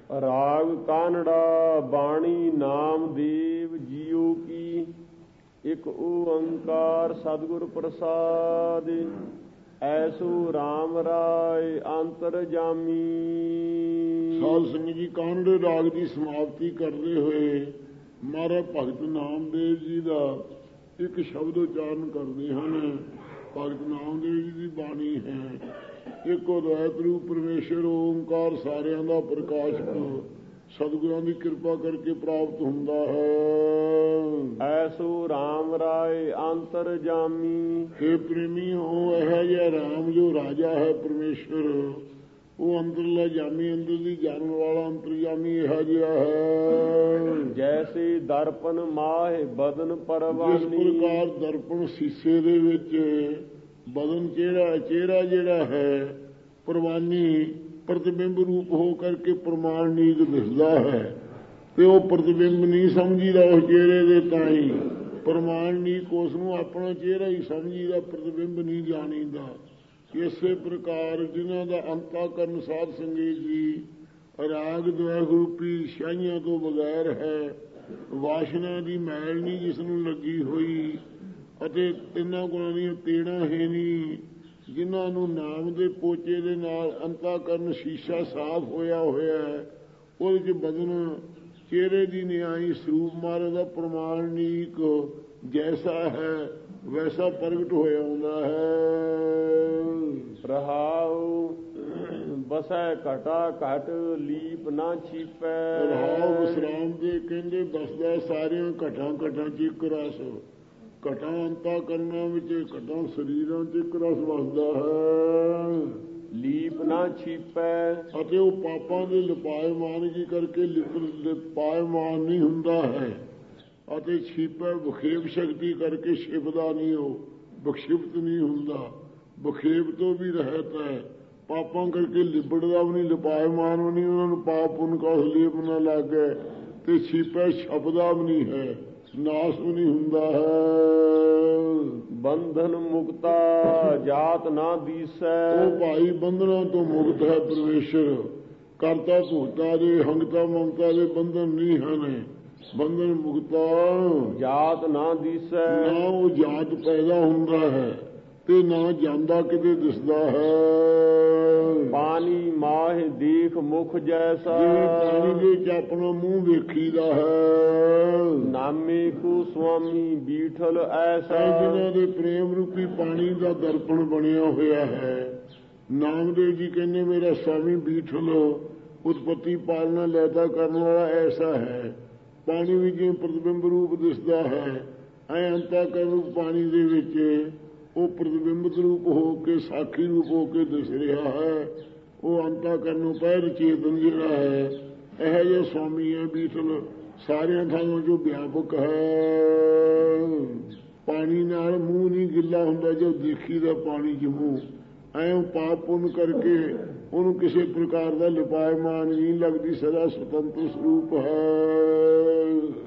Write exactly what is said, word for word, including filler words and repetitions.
ਰਾਗ ਕਾਨੜਾ ਬਾਣੀ ਨਾਮਦੇਵ ਜੀਓ ਕੀ। ਇਕ ਓੰਕਾਰ ਸਤਿਗੁਰ ਪ੍ਰਸਾਦਿ। ਐਸੋ ਰਾਮ ਰਾਏ ਅੰਤਰ ਜਾਮੀ। ਸਾਧ ਸੰਗਤ ਜੀ, ਕਾਨੜੇ ਰਾਗ ਦੀ ਸਮਾਪਤੀ ਕਰਦੇ ਹੋਏ ਮਹਾਰਾਜ ਭਗਤ ਨਾਮਦੇਵ ਜੀ ਦਾ ਇੱਕ ਸ਼ਬਦ ਉਚਾਰਨ ਕਰਦੇ ਹਨ। ਭਗਤ ਨਾਮਦੇਵ ਜੀ ਦੀ ਬਾਣੀ ਹੈ, ਇੱਕ ਅਦਵੈਤ ਰੂਪ ਪਰਮੇਸ਼ਰ ਓੰਕਾਰ ਸਾਰਿਆਂ ਦਾ ਪ੍ਰਕਾਸ਼ਕ ਸਤਿਗੁਰਾਂ ਦੀ ਕਿਰਪਾ ਕਰਕੇ ਪ੍ਰਾਪਤ ਹੁੰਦਾ ਹੈ। ਐਸੋ ਰਾਮ ਰਾਏ ਅੰਤਰ ਜਾਮੀ। ਹੇ ਪ੍ਰੇਮੀ, ਉਹ ਇਹੋ ਜਿਹਾ ਰਾਮ ਜੋ ਰਾਜਾ ਹੈ ਪਰਮੇਸ਼ਰ, ਉਹ ਅੰਦਰਲਾ ਜਾਮੀ, ਅੰਦਰ ਦੀ ਜਾਣਨ ਵਾਲਾ ਅੰਤਰਜਾਮੀ ਇਹੋ ਜਿਹਾ ਹੈ। ਜੈਸੇ ਦਰਪਨ ਮਾਹਿ ਬਦਨ ਪਰਵਾਨੀ। ਜਿਸ ਪ੍ਰਕਾਰ ਦਰਪਣ ਸੀਸੇ ਦੇ ਵਿੱਚ ਬਦਨ ਚਿਹਰਾ ਚਿਹਰਾ ਜਿਹੜਾ ਹੈ ਪ੍ਰਵਾਨੀ ਪ੍ਰਤਿਬਿੰਬ ਰੂਪ ਹੋ ਕਰਕੇ ਪ੍ਰਮਾਣਿਕ ਦਿਸਦਾ ਹੈ, ਤੇ ਉਹ ਪ੍ਰਤਿਬਿੰਬ ਨਹੀਂ ਸਮਝੀਦਾ ਉਸ ਚਿਹਰੇ ਦੇ ਤਾਈ। ਪ੍ਰਮਾਣਿਕ ਉਸ ਨੂੰ ਆਪਣਾ ਚਿਹਰਾ ਹੀ ਸਮਝੀਦਾ, ਪ੍ਰਤਿਬਿੰਬ ਨਹੀਂ ਜਾਣੀਦਾ। ਇਸੇ ਪ੍ਰਕਾਰ ਜਿਨ੍ਹਾਂ ਦਾ ਅੰਤःਕਰਨ ਸਾਧ ਸੰਗਤ ਜੀ ਰਾਗ ਦਵੈਤ ਰੂਪੀ ਸ਼ਾਹੀਆਂ ਤੋਂ ਬਗੈਰ ਹੈ, ਵਾਸ਼ਨਾ ਦੀ ਮੈਲ ਨਹੀਂ ਜਿਸ ਨੂੰ ਲੱਗੀ ਹੋਈ, ਅਤੇ ਤਿੰਨਾਂ ਗੁਣਾਂ ਦੀਆਂ ਤੇੜਾਂ ਹੈ ਨਹੀਂ, ਜਿਨ੍ਹਾਂ ਨੂੰ ਨਾਮ ਦੇ ਪੋਚੇ ਦੇ ਨਾਲ ਅੰਤःਕਰਨ ਸ਼ੀਸ਼ਾ ਸਾਫ਼ ਹੋਇਆ ਹੋਇਆ ਹੈ, ਉਹਦੇ 'ਚ ਬਦਨ ਚਿਹਰੇ ਦੀ ਨਿਆਈ ਸਰੂਪ ਮਹਾਰਾਜ ਦਾ ਪ੍ਰਮਾਣਿਕ ਜੈਸਾ ਹੈ ਵੈਸਾ ਪ੍ਰਗਟ ਹੋਇਆ ਹੁੰਦਾ ਹੈ। ਰਹਾਉ ਬਸੈ ਘਟਾ ਘਟ ਲੀਪ ਨਾ ਛੀਪੈ। ਰਹਾਉ ਵਿਸਰਾਮ ਦੇ ਕਹਿੰਦੇ ਬਸਦਾ ਸਾਰਿਆਂ ਘਟਾਂ ਘਟਾਂ 'ਚ ਇੱਕ ਰਸ। ਘਟਾਂ ਅੰਤःਕਰਨਾਂ ਵਿੱਚ, ਘਟਾਂ ਸਰੀਰਾਂ 'ਚ ਇੱਕ ਰਸ ਵਸਦਾ ਹੈ। ਲੀਪ ਨਾ ਛੀਪੈ। ਅਤੇ ਉਹ ਪਾਪਾਂ ਦੇ ਲਿਪਾਇਮਾਨ ਕੀ ਕਰਕੇ ਲਿਪਾਇਮਾਨ ਨਹੀਂ ਹੁੰਦਾ ਹੈ, ਅਤੇ ਛੀਪੈ ਵਿਖੇਪ ਸ਼ਕਤੀ ਕਰਕੇ ਛਿਪਦਾ ਨਹੀਂ, ਉਹ ਵਿਖਿਪਤ ਨਹੀਂ ਹੁੰਦਾ, ਵਿਖੇਪ ਤੋਂ ਵੀ ਰਹਿਤ ਹੈ। ਪਾਪਾਂ ਕਰਕੇ ਲਿਬੜਦਾ ਵੀ ਨਹੀਂ, ਲਿਪਾਇਮਾਨ ਵੀ ਨਹੀਂ, ਉਹਨਾਂ ਨੂੰ ਪਾਪ ਪੁੰਨ ਕਾ ਲੇਪ ਨਾ ਲੱਗੇ, ਤੇ ਛੀਪੈ ਛਪਦਾ ਵੀ ਨਹੀਂ ਹੈ, ਨਾਸ ਵੀ ਨਹੀਂ ਹੁੰਦਾ ਹੈ। ਬੰਧਨ ਮੁਕਤਾ ਜਾਤ ਨਾ ਦੀਸੈ। ਉਹ ਭਾਈ ਬੰਧਨਾਂ ਤੋਂ ਮੁਕਤ ਹੈ ਪਰਮੇਸ਼ਰ। ਕਰਤਾ ਭੂਤਾ ਦੇ ਹੰਗਤਾ ਮਮਤਾ ਦੇ ਬੰਧਨ ਨਹੀਂ ਹਨ। ਬੰਧਨ ਮੁਕਤਾ ਜਾਤ ਨਾ ਦੀਸੈ। ਨਾ ਉਹ ਜਾਤ ਪੈਦਾ ਹੁੰਦਾ ਹੈ ਤੇ ਨਾ ਜਾਂਦਾ ਕਿਤੇ ਦਿਸਦਾ ਹੈ। ਪਾਣੀ ਮਾਹਿ ਦੇਖ ਮੁਖ ਜੈਸਾ। ਜਿਵੇਂ ਪਾਣੀ ਦੇ ਵਿੱਚ ਆਪਣਾ ਮੂੰਹ ਵੇਖੀਦਾ ਹੈ। ਨਾਮੇ ਕੋ ਸੁਆਮੀ ਬੀਠਲ ਐਸਾ। ਜਿਨ੍ਹਾਂ ਦੇ ਪ੍ਰੇਮ ਰੂਪੀ ਪਾਣੀ ਦਾ ਦਰਪਣ ਬਣਿਆ ਹੋਇਆ ਹੈ। ਨਾਮਦੇਵ ਜੀ ਕਹਿੰਦੇ ਮੇਰਾ ਸਵਾਮੀ ਬੀਠਲ ਉਤਪਤੀ ਪਾਲਣਾ ਲੈਦਾ ਕਰਨ ਵਾਲਾ ਐਸਾ ਹੈ। ਪਾਣੀ ਵੀ ਜਿਵੇਂ ਪ੍ਰਤਿਬਿੰਬ ਰੂਪ ਦਿਸਦਾ ਹੈ, ਐ ਅੰਤःਕਰਨ ਰੂਪ ਪਾਣੀ ਦੇ ਵਿੱਚ ਉਹ ਪ੍ਰਤਿਬਿੰਬਤ ਰੂਪ ਹੋ ਕੇ ਸਾਖੀ ਰੂਪ ਹੋ ਕੇ ਦਿਸ ਰਿਹਾ ਹੈ। ਉਹ ਅੰਤःਕਰਨ ਪਹਿਰ ਚੇਤਨ ਜਿਹੜਾ ਹੈ, ਇਹੋ ਜਿਹਾ ਸਵਾਮੀ ਹੈ ਬੀਠਲ, ਸਾਰਿਆਂ ਥਾਵਾਂ ਜੋ ਵਿਆਪਕ ਹੈ। ਪਾਣੀ ਨਾਲ ਮੂੰਹ ਨਹੀਂ ਗਿੱਲਾ ਹੁੰਦਾ ਜੋ ਦੇਖੀਦਾ ਪਾਣੀ 'ਚ ਮੂੰਹ, ਐਂ ਪਾਪ ਪੁੰਨ ਕਰਕੇ ਉਹਨੂੰ ਕਿਸੇ ਪ੍ਰਕਾਰ ਦਾ ਲਿਪਾਇਮਾਨ ਨਹੀਂ ਲੱਗਦੀ, ਸਦਾ ਸੁਤੰਤਰ ਸਰੂਪ ਹੈ।